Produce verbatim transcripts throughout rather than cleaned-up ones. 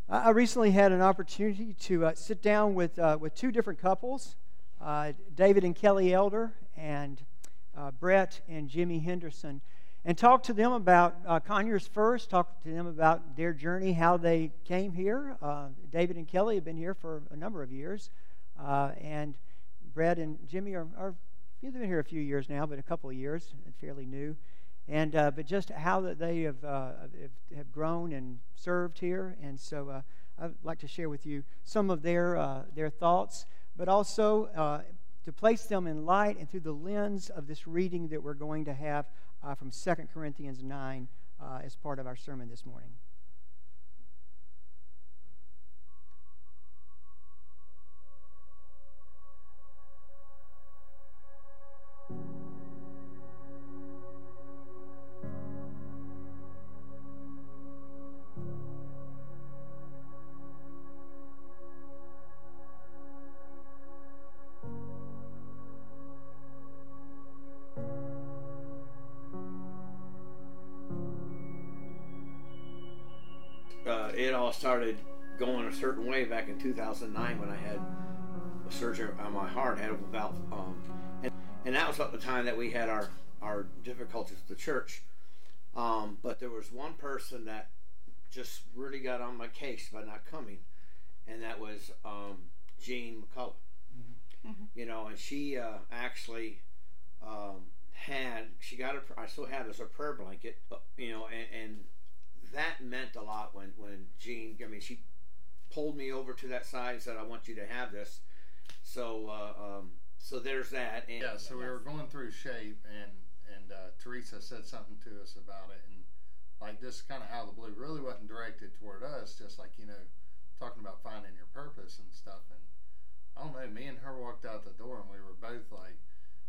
I I recently had an opportunity to uh, sit down with uh, with two different couples, uh, David and Kelly Elder, and uh, Brett and Jimmy Henderson, and talk to them about uh, Conyers First. Talk to them about their journey, how they came here. Uh, David and Kelly have been here for a number of years, uh, and Brett and Jimmy are, are they've been here a few years now, but a couple of years, fairly new. And uh, but just how that they have, uh, have have grown and served here, and so uh, I'd like to share with you some of their uh, their thoughts, but also uh, to place them in light and through the lens of this reading that we're going to have uh, from Second Corinthians nine uh, as part of our sermon this morning. Uh, it all started going a certain way back in two thousand nine when I had a surgery on my heart, had a valve, um, and, and that was at the time that we had our, our difficulties with the church. Um, but there was one person that just really got on my case by not coming, and that was um, Jean McCullough. Mm-hmm. Mm-hmm. You know, and she uh, actually um, had, she got a, I still have as a prayer blanket, you know, and, and that meant a lot when, when Jean, I mean, she pulled me over to that side and said, I want you to have this. So uh, um, so there's that. And yeah, so we were going through SHAPE, and, and uh, Teresa said something to us about it, and like this kind of out of the blue, really wasn't directed toward us, just like, you know, talking about finding your purpose and stuff. And I don't know, me and her walked out the door, and we were both like,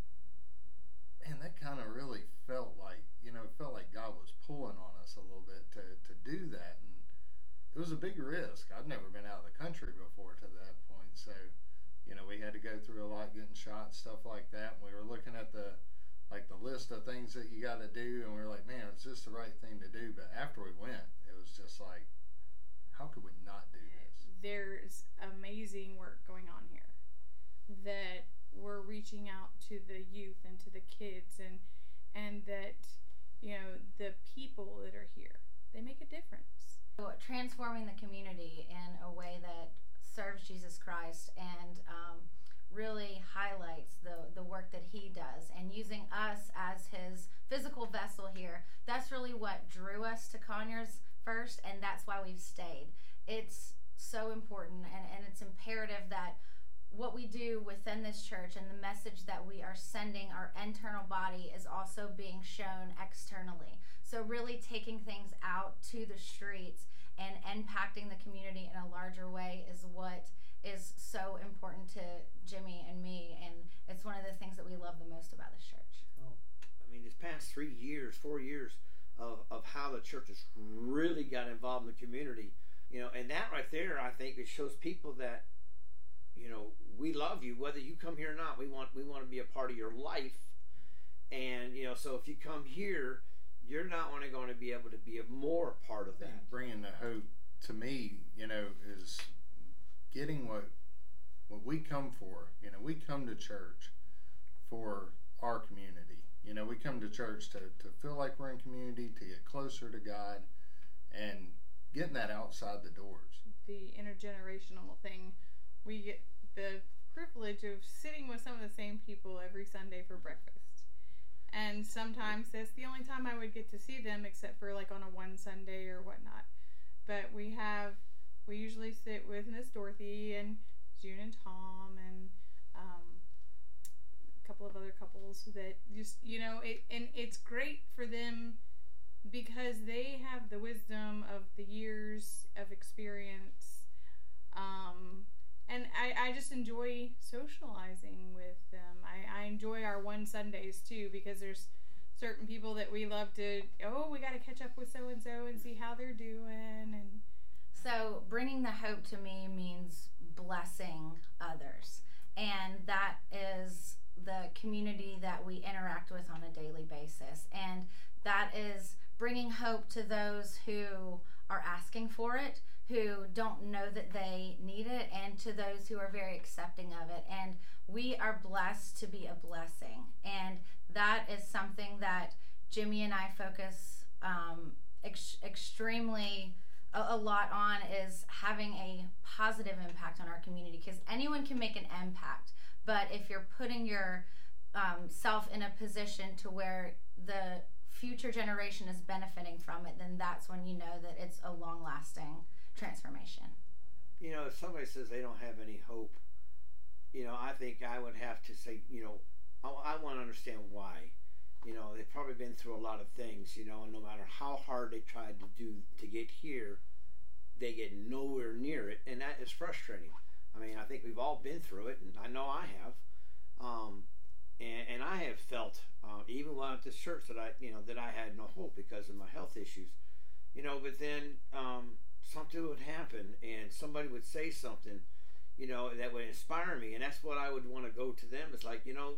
man, that kind of really felt like, you know, felt like God was pulling on us a little bit to, to do that. And it was a big risk. I'd never been out of the country before to that point. So, you know, we had to go through a lot, getting shot, stuff like that. And we were looking at the, like the list of things that you got to do. And we were like, man, it's just the right thing to do. But after we went, it was just like, how could we not do this? There's amazing work going on here that we're reaching out to the youth and to the kids, and and that, you know, the people that are here, they make a difference. So transforming the community in a way that serves Jesus Christ and um, really highlights the, the work that he does, and using us as his physical vessel here, that's really what drew us to Conyers First, and that's why we've stayed. It's so important, and, and it's imperative that what we do within this church and the message that we are sending our internal body is also being shown externally. So really taking things out to the streets and impacting the community in a larger way is what is so important to Jimmy and me, and it's one of the things that we love the most about this church. Oh, I mean, this past three years, four years of, of how the church has really got involved in the community, you know, and that right there, I think it shows people that, you know, we love you whether you come here or not. We want we want to be a part of your life, and you know, so if you come here, you're not only going to be able to be a more part of that. Bringing the hope to me, you know, is getting what what we come for. You know, we come to church for our community. You know, we come to church to to feel like we're in community, to get closer to God, and getting that outside the doors. The intergenerational thing. We get the privilege of sitting with some of the same people every Sunday for breakfast. And sometimes that's the only time I would get to see them, except for like on a one Sunday or whatnot. But we have, we usually sit with Miss Dorothy and June and Tom and um, a couple of other couples that just, you know, it, and it's great for them because they have the wisdom of the years of experience. Um, And I, I just enjoy socializing with them. I, I enjoy our one Sundays too, because there's certain people that we love to, oh, we got to catch up with so-and-so and see how they're doing. And so bringing the hope to me means blessing others. And that is the community that we interact with on a daily basis. And that is bringing hope to those who are asking for it, who don't know that they need it, and to those who are very accepting of it. And we are blessed to be a blessing. And that is something that Jimmy and I focus um, ex- extremely a, a lot on, is having a positive impact on our community, because anyone can make an impact. But if you're putting your um, self in a position to where the future generation is benefiting from it, then that's when you know that it's a long-lasting transformation. You know, if somebody says they don't have any hope, you know, I think I would have to say, you know, I, I want to understand why. You know, they've probably been through a lot of things, you know, and no matter how hard they tried to do to get here, they get nowhere near it, and that is frustrating. I mean, I think we've all been through it, and I know I have. Um, and, and I have felt, uh, even while at this church, that I, you know, that I had no hope because of my health issues. You know, but then um, something would happen, and somebody would say something, you know, that would inspire me, and that's what I would want to go to them. It's like, you know,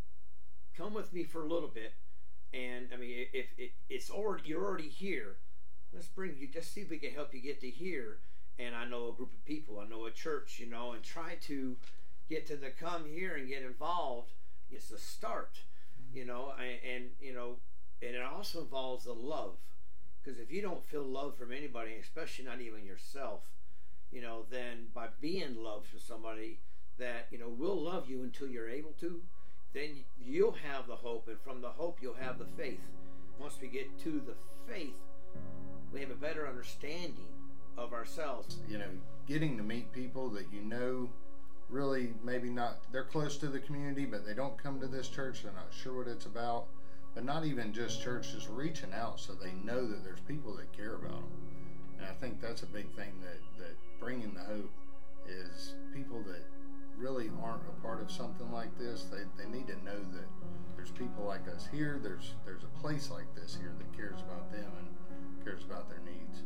come with me for a little bit, and I mean, if it, it's already you're already here, let's bring you. Just see if we can help you get to here. And I know a group of people, I know a church, you know, and try to get to the come here and get involved. It's a start, you know, and, and you know, and it also involves the love, because if you don't feel love from anybody, especially not even yourself, you know, then by being loved for somebody that, you know, will love you until you're able to, then you'll have the hope, and from the hope you'll have the faith. Once we get to the faith, we have a better understanding of ourselves. You know, getting to meet people that you know really maybe not, they're close to the community, but they don't come to this church, they're not sure what it's about. But not even just churches, reaching out so they know that there's people that care about them. And I think that's a big thing, that, that bringing the hope is people that really aren't a part of something like this, they, they need to know that there's people like us here, there's there's a place like this here that cares about them and cares about their needs.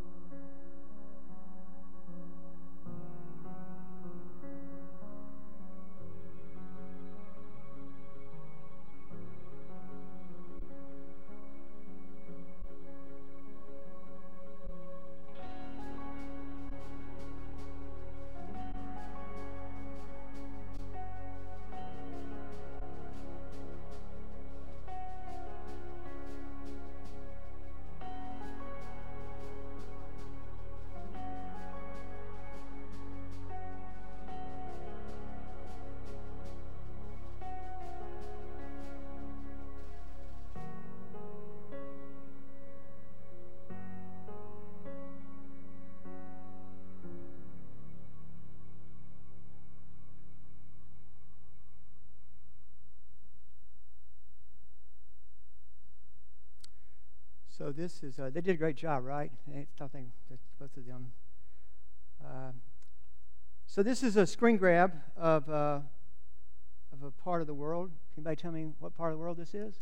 So this is, uh, they did a great job, right? I think that both of them. Uh, so this is a screen grab of, uh, of a part of the world. Can anybody tell me what part of the world this is?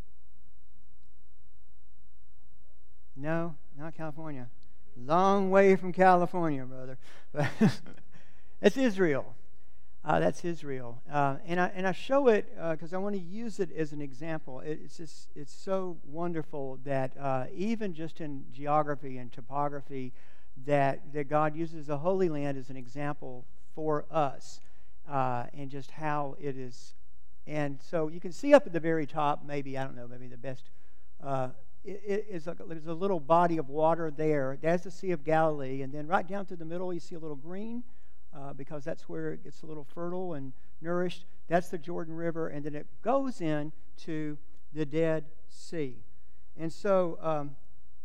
No, not California. Long way from California, brother. It's Israel. Uh, that's Israel, uh, and I and I show it because uh, I want to use it as an example. It, it's just it's so wonderful that uh, even just in geography and topography, that that God uses the Holy Land as an example for us, uh, and just how it is. And so you can see up at the very top, maybe I don't know, maybe the best. Uh, it, it is like, there's a little body of water there. That's the Sea of Galilee, and then right down through the middle, you see a little green. Uh, because that's where it gets a little fertile and nourished. That's the Jordan River, and then it goes into the Dead Sea. And so um,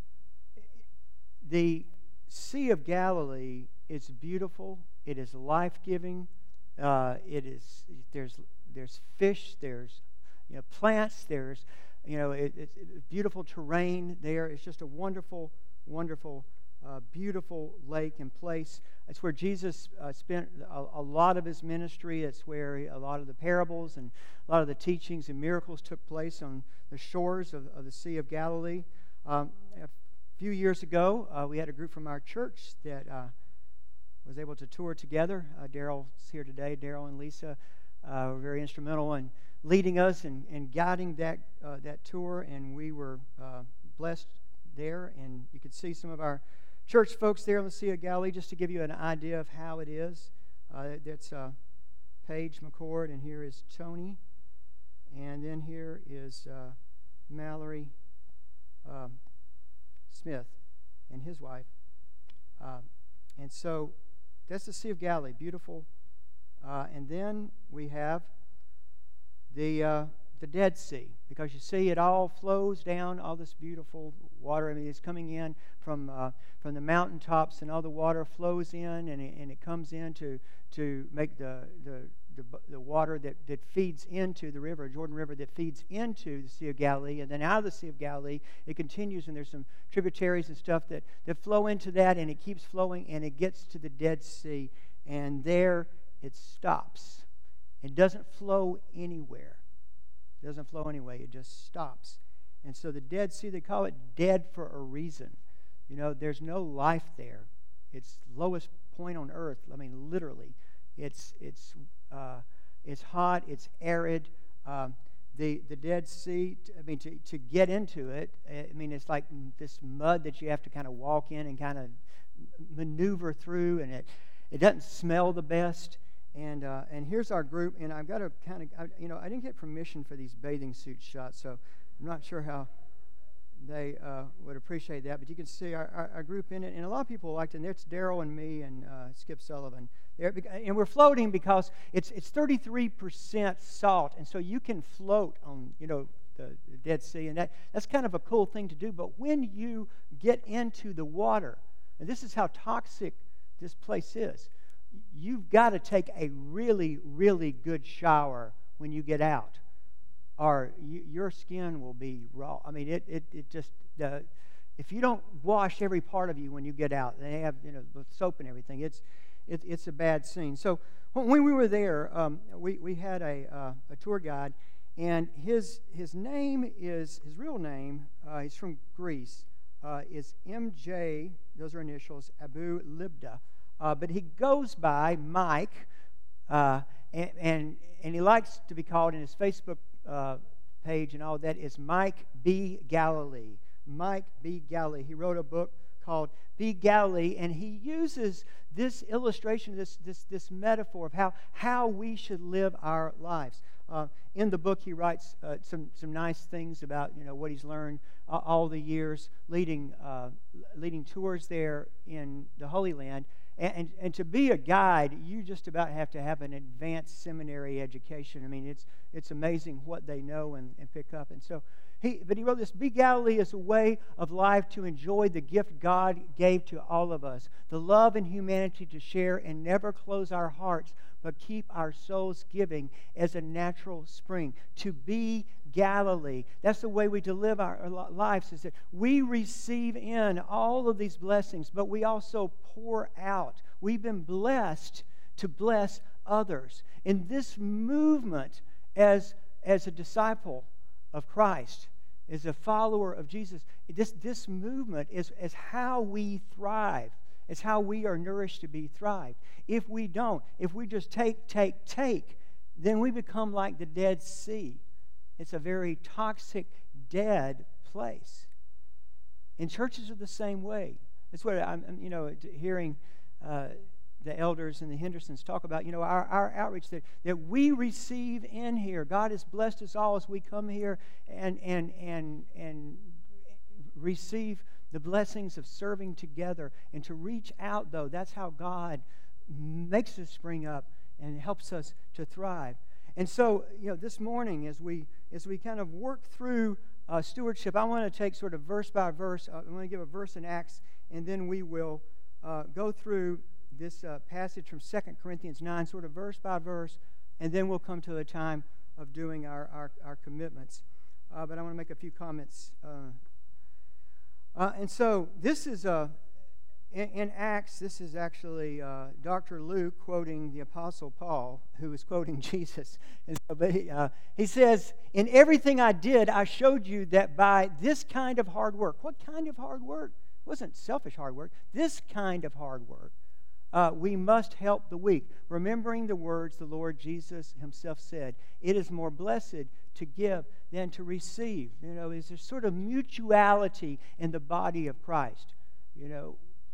the Sea of Galilee is beautiful. It is life-giving. Uh, it is there's there's fish. There's you know plants. There's you know it, it's beautiful terrain there. It's just a wonderful, wonderful. Uh, beautiful lake and place. It's where Jesus uh, spent a, a lot of his ministry. It's where he, a lot of the parables and a lot of the teachings and miracles took place on the shores of, of the Sea of Galilee. Um, a few years ago, uh, we had a group from our church that uh, was able to tour together. Uh, Daryl's here today. Daryl and Lisa uh, were very instrumental in leading us and, and guiding that uh, that tour, and we were uh, blessed there. And you could see some of our church folks there on the Sea of Galilee, just to give you an idea of how it is. Uh, that's uh, Paige McCord, and here is Tony. And then here is uh, Mallory um, Smith and his wife. Uh, and so that's the Sea of Galilee, beautiful. Uh, and then we have the uh, the Dead Sea, because you see it all flows down, all this beautiful water. I mean, it's coming in from uh, from the mountaintops, and all the water flows in, and it, and it comes in to to make the the the, the water that, that feeds into the river, Jordan River, that feeds into the Sea of Galilee, and then out of the Sea of Galilee, it continues, and there's some tributaries and stuff that, that flow into that, and it keeps flowing, and it gets to the Dead Sea, and there it stops. It doesn't flow anywhere. It doesn't flow anyway. It just stops. And so the Dead Sea, they call it dead for a reason. You know, there's no life there. It's lowest point on earth. I mean, literally. It's it's uh, it's hot. It's arid. Um, the the Dead Sea. I mean, to to get into it. I mean, it's like this mud that you have to kind of walk in and kind of maneuver through, and it it doesn't smell the best. And uh, and here's our group. And I've got to kind of you know I didn't get permission for these bathing suit shots, so I'm not sure how they uh, would appreciate that. But you can see our, our, our group in it. And a lot of people liked it. And it's Daryl and me and uh, Skip Sullivan. There, and we're floating because it's it's thirty-three percent salt. And so you can float on, you know, the, the Dead Sea. And that, that's kind of a cool thing to do. But when you get into the water, and this is how toxic this place is, you've got to take a really, really good shower when you get out, or you, your skin will be raw. I mean, it it, it just, uh, if you don't wash every part of you when you get out, they have, you know, with soap and everything, it's it, it's a bad scene. So when we were there, um, we, we had a, uh, a tour guide, and his his name is, his real name, uh, he's from Greece, uh, is M J, those are initials, Abu Libda. Uh, but he goes by Mike, uh, and, and and he likes to be called in his Facebook uh, page and all that is Mike B. Galilee. Mike B. Galilee. He wrote a book called B. Galilee, and he uses this illustration, this this this metaphor of how how we should live our lives. Uh, in the book, he writes uh, some some nice things about, you know, what he's learned uh, all the years leading uh, leading tours there in the Holy Land. And, and, and to be a guide, you just about have to have an advanced seminary education. I mean, it's it's amazing what they know and, and pick up. And so, he but he wrote this, Be Galilee is a way of life to enjoy the gift God gave to all of us, the love and humanity to share and never close our hearts, but keep our souls giving as a natural spring. To be Galilee. That's the way we to live our lives, is that we receive in all of these blessings, but we also pour out. We've been blessed to bless others. In this movement, as, as a disciple of Christ, as a follower of Jesus, this, this movement is, is how we thrive. It's how we are nourished to be thrived. If we don't, if we just take, take, take, then we become like the Dead Sea. It's a very toxic, dead place. And churches are the same way. That's what I'm, you know, hearing uh, the elders and the Hendersons talk about, you know, our, our outreach that, that we receive in here. God has blessed us all as we come here and and and and receive the blessings of serving together. And to reach out, though, that's how God makes us spring up and helps us to thrive. And so, you know, this morning, as we as we kind of work through uh, stewardship, I want to take sort of verse by verse. Uh, I want to give a verse in Acts, and then we will uh, go through this uh, passage from Second Corinthians nine, sort of verse by verse, and then we'll come to a time of doing our, our, our commitments. Uh, but I want to make a few comments. Uh, uh, and so this is a... In, in Acts, this is actually uh, Doctor Luke quoting the Apostle Paul, who is quoting Jesus. And so, but he, uh, he says, in everything I did, I showed you that by this kind of hard work. What kind of hard work? It wasn't selfish hard work. This kind of hard work. Uh, we must help the weak, remembering the words the Lord Jesus himself said, it is more blessed to give than to receive. You know, is there sort of mutuality in the body of Christ? You know,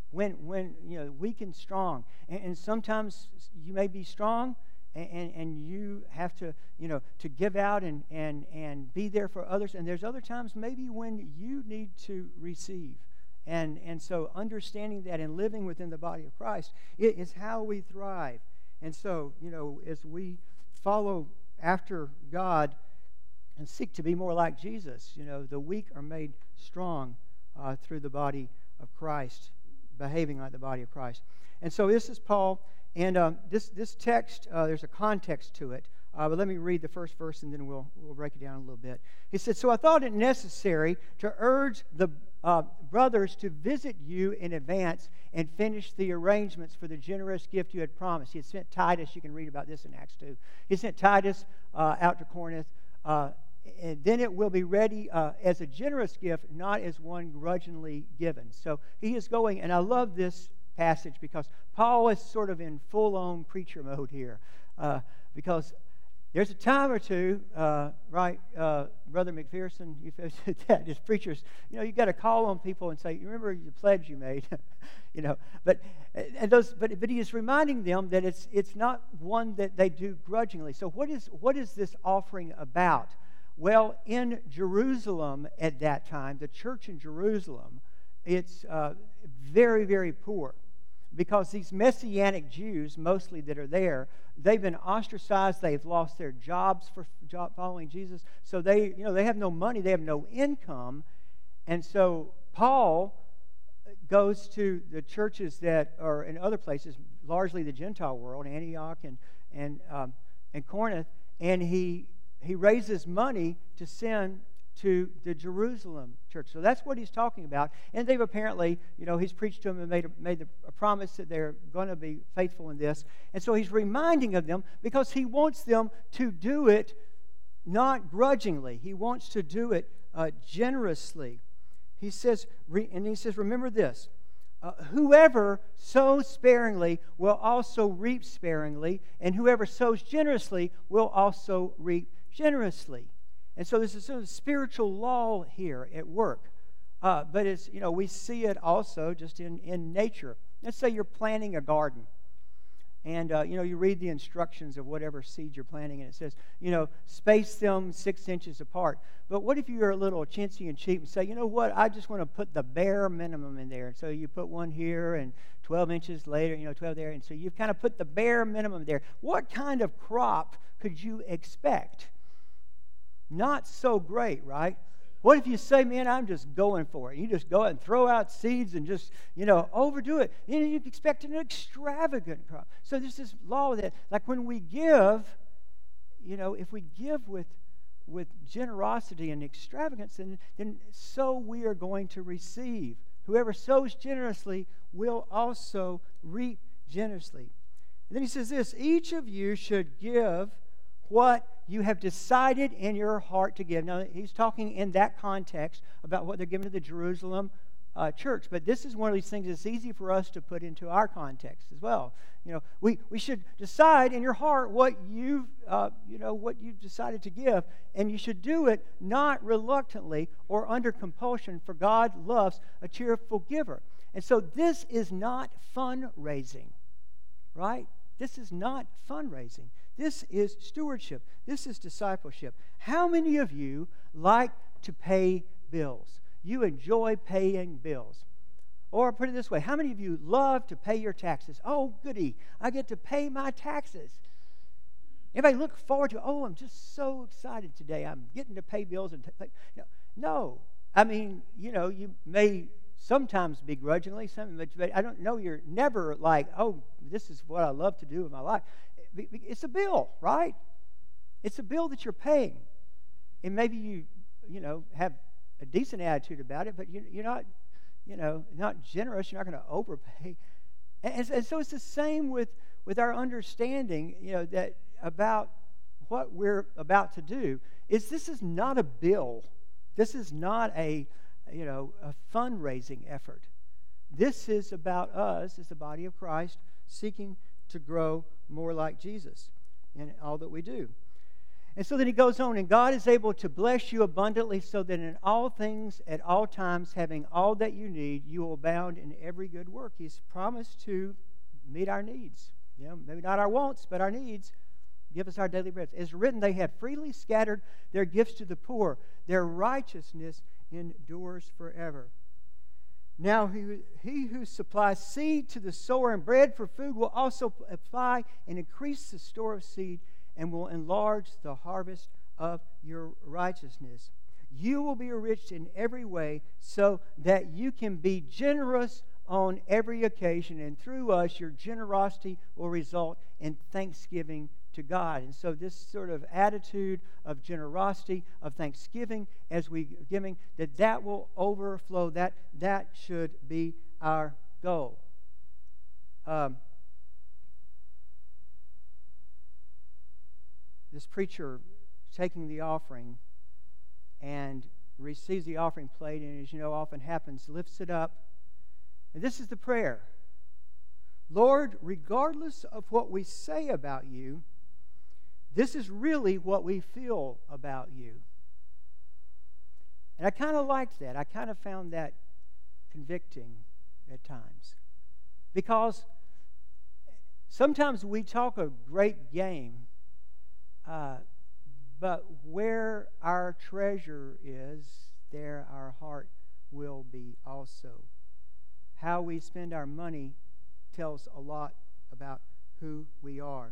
when, when you know, weak and strong. And, and sometimes you may be strong, and, and, and you have to, you know, to give out and, and, and be there for others. And there's other times maybe when you need to receive. And, and so understanding that and living within the body of Christ it is how we thrive. And so, you know, as we follow after God and seek to be more like Jesus, you know, the weak are made strong uh, through the body of Christ, behaving like the body of Christ. And so this is Paul, and um, this this text, uh, there's a context to it. Uh, but let me read the first verse, and then we'll we'll break it down a little bit. He said, "So I thought it necessary to urge the uh, brothers to visit you in advance and finish the arrangements for the generous gift you had promised." He had sent Titus. You can read about this in Acts two. He sent Titus uh, out to Corinth. Uh, And then it will be ready uh, as a generous gift, not as one grudgingly given. So he is going, and I love this passage because Paul is sort of in full-on preacher mode here. Uh, because there's a time or two, uh, right, uh, Brother McPherson, you've said that as preachers, you know, you got to call on people and say, "You remember the pledge you made," you know. But and those, but but he is reminding them that it's it's not one that they do grudgingly. So what is what is this offering about? Well, in Jerusalem at that time, the church in Jerusalem, it's uh, very, very poor because these Messianic Jews, mostly that are there, they've been ostracized. They've lost their jobs for job following Jesus. So they, you know, they have no money. They have no income. And so Paul goes to the churches that are in other places, largely the Gentile world, Antioch and and um, and Corinth, and he. He raises money to send to the Jerusalem church. So that's what he's talking about. And they've apparently, you know, he's preached to them and made a, made a promise that they're going to be faithful in this. And so he's reminding of them because he wants them to do it not grudgingly. He wants to do it uh, generously. He says, and he says, remember this. Uh, whoever sows sparingly will also reap sparingly, and whoever sows generously will also reap generously. And so there's a sort of spiritual law here at work. Uh, but it's, you know, we see it also just in, in nature. Let's say you're planting a garden. And, uh, you know, you read the instructions of whatever seed you're planting, and it says, you know, space them six inches apart. But what if you're a little chintzy and cheap and say, you know what, I just want to put the bare minimum in there. And so you put one here and twelve inches later, you know, twelve there. And so you've kind of put the bare minimum there. What kind of crop could you expect? Not so great, right? What if you say, man, I'm just going for it? You just go out and throw out seeds and just, you know, overdo it. You know, you expect an extravagant crop. So there's this law that, like when we give, you know, if we give with with generosity and extravagance, then, then so we are going to receive. Whoever sows generously will also reap generously. And then he says this, each of you should give what you have decided in your heart to give. Now, he's talking in that context about what they're giving to the Jerusalem uh, church. But this is one of these things that's easy for us to put into our context as well. You know, we, we should decide in your heart what you've, uh, you know, what you've decided to give, and you should do it not reluctantly or under compulsion, for God loves a cheerful giver. And so this is not fundraising, right? This is not fundraising. This is stewardship. This is discipleship. How many of you like to pay bills? You enjoy paying bills. Or put it this way, how many of you love to pay your taxes? Oh, goody, I get to pay my taxes. Anybody look forward to, oh, I'm just so excited today. I'm getting to pay bills. and t- you know, No. I mean, you know, you may sometimes begrudgingly, some, but I don't know, you're never like, oh, this is what I love to do in my life. It's a bill, right? It's a bill that you're paying. And maybe you, you know, have a decent attitude about it, but you, you're not, you know, not generous. You're not going to overpay. And, and so it's the same with, with our understanding, you know, that about what we're about to do is this is not a bill. This is not a, you know, a fundraising effort. This is about us as the body of Christ seeking to grow more like Jesus in all that we do. And so then he goes on, and God is able to bless you abundantly so that in all things, at all times, having all that you need, you will abound in every good work. He's promised to meet our needs. You know, maybe not our wants, but our needs. Give us our daily bread. It's written, they have freely scattered their gifts to the poor. Their righteousness endures forever. Now he, he who supplies seed to the sower and bread for food will also apply and increase the store of seed and will enlarge the harvest of your righteousness. You will be enriched in every way so that you can be generous on every occasion, and through us your generosity will result in thanksgiving to God. And so this sort of attitude of generosity, of thanksgiving as we giving, that that will overflow. That that should be our goal. Um, this preacher taking the offering and receives the offering plate, and as you know often happens, lifts it up. And this is the prayer. Lord, regardless of what we say about you, this is really what we feel about you. And I kind of liked that. I kind of found that convicting at times. Because sometimes we talk a great game, uh, but where our treasure is, there our heart will be also. How we spend our money tells a lot about who we are.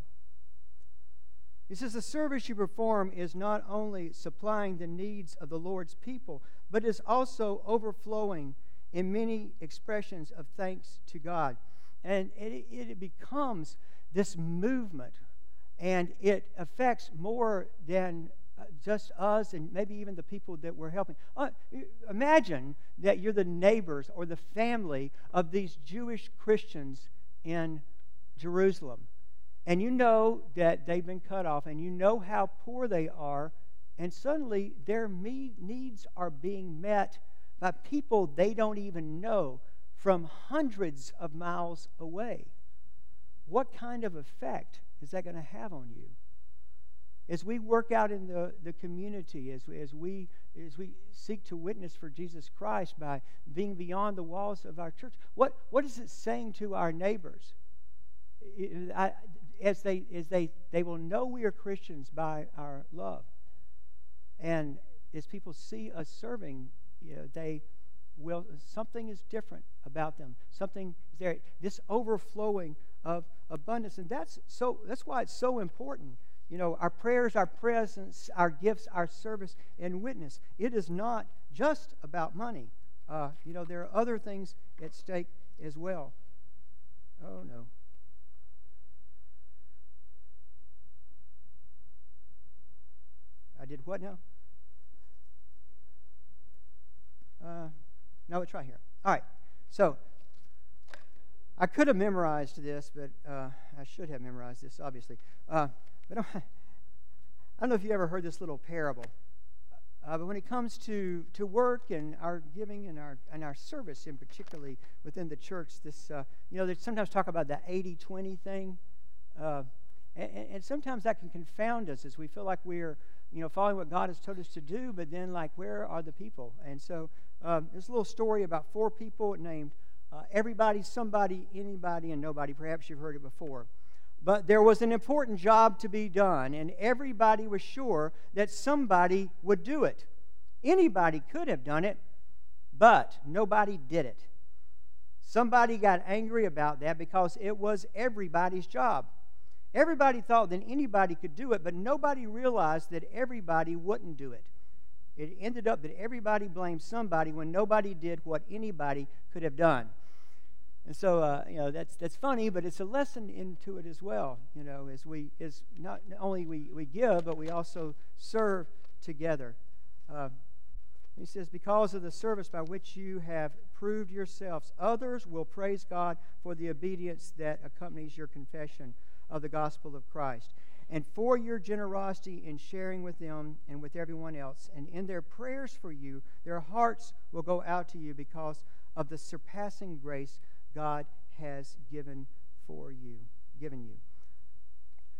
He says the service you perform is not only supplying the needs of the Lord's people, but is also overflowing in many expressions of thanks to God. And it, it becomes this movement, and it affects more than just us and maybe even the people that we're helping. Uh, imagine that you're the neighbors or the family of these Jewish Christians in Jerusalem. And you know that they've been cut off, and you know how poor they are, and suddenly their needs are being met by people they don't even know from hundreds of miles away. What kind of effect is that going to have on you? As we work out in the, the community, as, as, we, as we seek to witness for Jesus Christ by being beyond the walls of our church, what, what is it saying to our neighbors? I, as they, as they, they will know we are Christians by our love. And as people see us serving, you know, they will, something is different about them. Something is there. This overflowing of abundance. And that's so that's why it's so important. You know, our prayers, our presence, our gifts, our service, and witness. It is not just about money. Uh, you know, there are other things at stake as well. Oh, no. I did what now? Uh, no, it's right here. All right. So, I could have memorized this, but uh, I should have memorized this, obviously. Uh, but I don't know if you ever heard this little parable. Uh, but when it comes to, to work and our giving and our and our service, in particularly within the church, this uh, you know they sometimes talk about the eighty twenty thing, uh, and, and sometimes that can confound us as we feel like we're you know following what God has told us to do, but then like where are the people? And so um, there's a little story about four people named uh, everybody, somebody, anybody, and nobody. Perhaps you've heard it before. But there was an important job to be done, and everybody was sure that somebody would do it. Anybody could have done it, but nobody did it. Somebody got angry about that because it was everybody's job. Everybody thought that anybody could do it, but nobody realized that everybody wouldn't do it. It ended up that everybody blamed somebody when nobody did what anybody could have done. And so, uh, you know, that's that's funny, but it's a lesson into it as well. You know, as we as not only we, we give, but we also serve together. Uh, he says, because of the service by which you have proved yourselves, others will praise God for the obedience that accompanies your confession of the gospel of Christ, and for your generosity in sharing with them and with everyone else. And in their prayers for you, their hearts will go out to you because of the surpassing grace God has given for you, given you.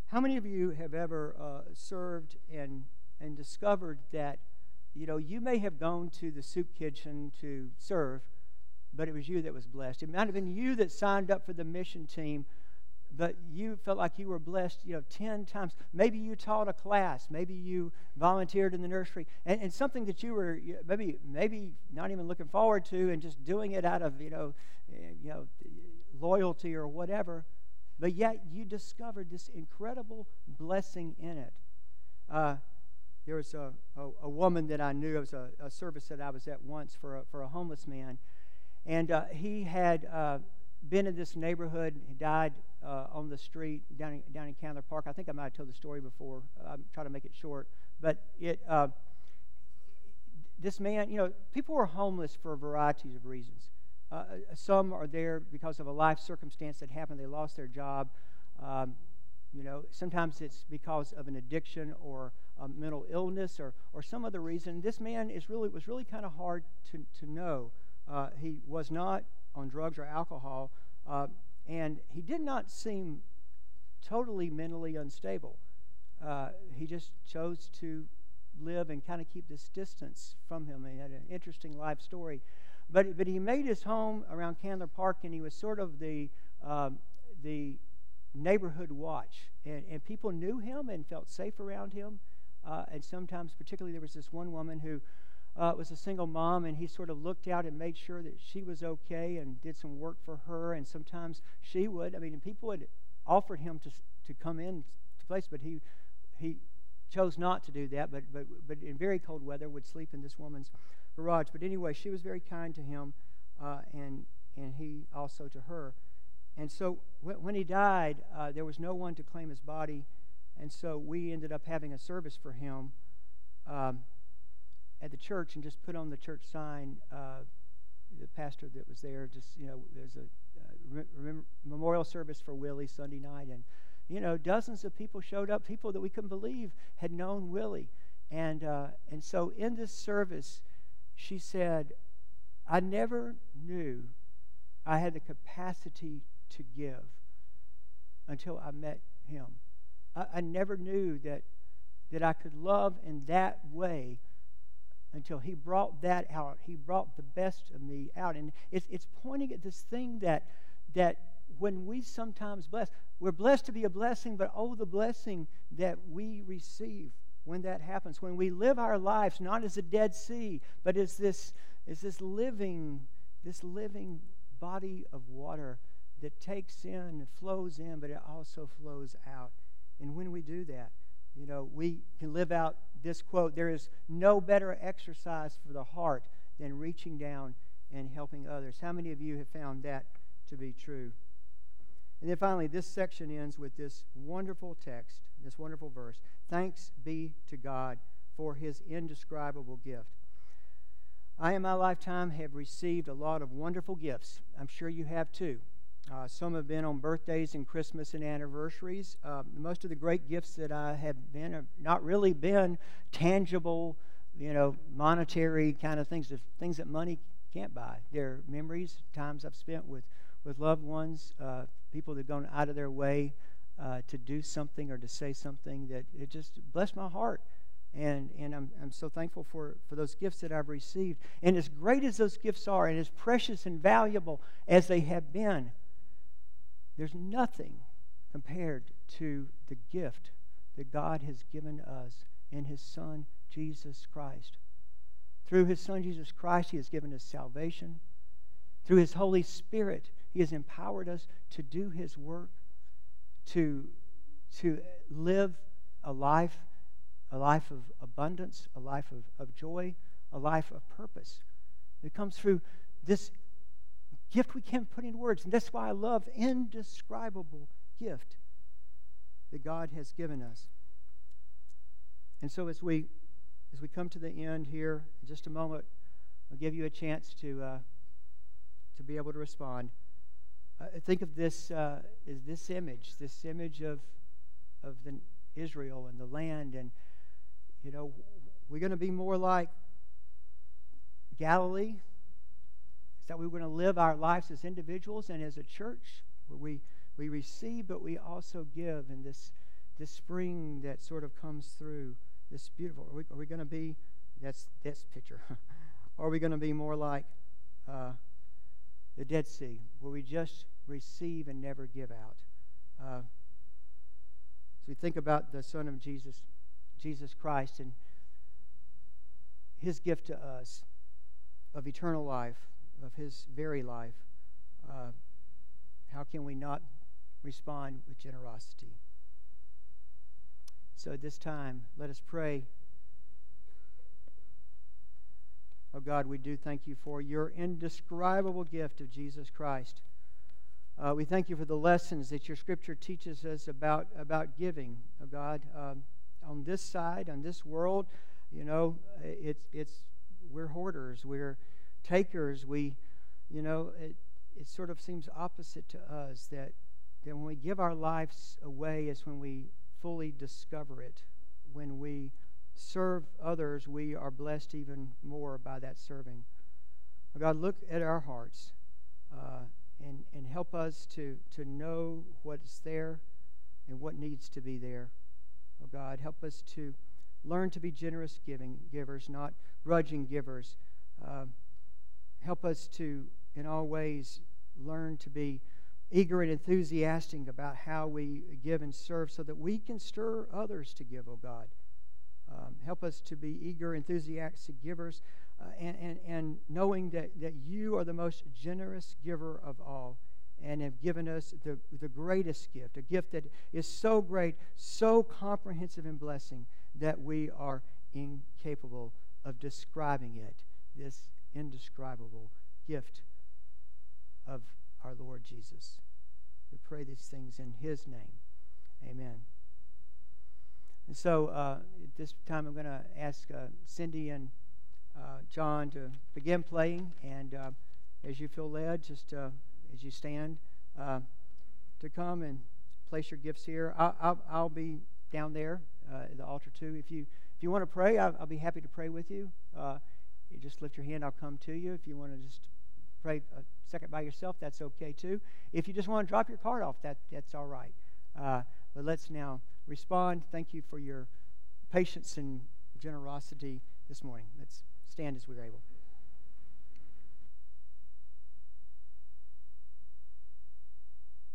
How many of you have ever uh, served and and discovered that, you know, you may have gone to the soup kitchen to serve, but it was you that was blessed. It might have been you that signed up for the mission team, but you felt like you were blessed, you know, ten times. Maybe you taught a class. Maybe you volunteered in the nursery. And, and something that you were maybe maybe not even looking forward to and just doing it out of, you know, you know, loyalty or whatever. But yet you discovered this incredible blessing in it. Uh, there was a, a, a woman that I knew. It was a, a service that I was at once for a, for a homeless man. And uh, he had uh, been in this neighborhood. He died uh, on the street down in, down in Candler Park. I think I might have told the story before. I'm trying to make it short. But it uh, this man, you know, people were homeless for varieties of reasons. Uh, some are there because of a life circumstance that happened. They lost their job. Um, you know, sometimes it's because of an addiction or a mental illness or, or some other reason. This man is really was really kind of hard to, to know. Uh, he was not on drugs or alcohol, uh, and he did not seem totally mentally unstable. Uh, he just chose to live and kind of keep this distance from him. He had an interesting life story. But but he made his home around Candler Park, and he was sort of the um, the neighborhood watch. And, and people knew him and felt safe around him. Uh, and sometimes, particularly, there was this one woman who uh, was a single mom, and he sort of looked out and made sure that she was okay and did some work for her. And sometimes she would. I mean, and people had offered him to to come in to place, but he he chose not to do that. But but but in very cold weather, would sleep in this woman's garage. But anyway, she was very kind to him, uh, and and he also to her. And so w- when he died, uh, there was no one to claim his body, and so we ended up having a service for him um, at the church, and just put on the church sign. Uh, the pastor that was there, just you know, there's a uh, rem- memorial service for Willie Sunday night, and you know, dozens of people showed up. People that we couldn't believe had known Willie, and uh, and so in this service, she said, I never knew I had the capacity to give until I met him. I, I never knew that that I could love in that way until he brought that out. He brought the best of me out. And it's it's pointing at this thing that that when we sometimes bless, we're blessed to be a blessing, but oh, the blessing that we receive when that happens, when we live our lives not as a Dead Sea, but as this, as this living, this living body of water that takes in and flows in, but it also flows out. And when we do that, you know, we can live out this quote: there is no better exercise for the heart than reaching down and helping others. How many of you have found that to be true? And then finally, this section ends with this wonderful text, this wonderful verse. Thanks be to God for his indescribable gift. I, in my lifetime, have received a lot of wonderful gifts. I'm sure you have too. Uh, some have been on birthdays and Christmas and anniversaries. Uh, most of the great gifts that I have been have not really been tangible, you know, monetary kind of things, things that money can't buy. They're memories, times I've spent with, with loved ones, uh, people that have gone out of their way uh, to do something or to say something that it just blessed my heart. And and I'm I'm so thankful for, for those gifts that I've received. And as great as those gifts are, and as precious and valuable as they have been, there's nothing compared to the gift that God has given us in his Son, Jesus Christ. Through his Son, Jesus Christ, he has given us salvation. Through his Holy Spirit, he has empowered us to do his work, to, to live a life, a life of abundance, a life of, of joy, a life of purpose. It comes through this gift we can't put into words. And that's why I love indescribable gift that God has given us. And so as we as we come to the end here, in just a moment, I'll give you a chance to uh, to be able to respond. Uh, think of this uh, as this image, this image of of the Israel and the land, and you know, we're going to be more like Galilee. Is that we're going to live our lives as individuals and as a church, where we we receive, but we also give in this this spring that sort of comes through, this beautiful. Are we, are we going to be, that's this picture, are we going to be more like uh, the Dead Sea, where we just receive and never give out? Uh, so we think about the Son of Jesus, Jesus Christ, and his gift to us of eternal life, of his very life. Uh, how can we not respond with generosity? So at this time, let us pray. Oh God, we do thank you for your indescribable gift of Jesus Christ. Uh, we thank you for the lessons that your Scripture teaches us about, about giving. Oh God, um, on this side, on this world, you know, it's it's we're hoarders, we're takers. We, you know, it it sort of seems opposite to us that that when we give our lives away, it's when we fully discover it. When we serve others, we are blessed even more by that serving. Oh God, look at our hearts uh, and and help us to to know what's there and what needs to be there. Oh God, help us to learn to be generous giving givers, not grudging givers. Uh, help us to, in all ways, learn to be eager and enthusiastic about how we give and serve so that we can stir others to give, oh God. Um, help us to be eager, enthusiastic givers uh, and, and, and knowing that, that you are the most generous giver of all and have given us the, the greatest gift, a gift that is so great, so comprehensive in blessing that we are incapable of describing it, this indescribable gift of our Lord Jesus. We pray these things in his name. Amen. And so uh, at this time I'm going to ask uh, Cindy and uh, John to begin playing, and uh, as you feel led, just uh, as you stand, uh, to come and place your gifts here. I'll, I'll, I'll be down there uh, at the altar too. If you if you want to pray, I'll, I'll be happy to pray with you. Uh, you just lift your hand, I'll come to you. If you want to just pray a second by yourself, that's okay too. If you just want to drop your card off, that that's all right. Uh, but let's now respond. Thank you for your patience and generosity this morning. Let's stand as we're able.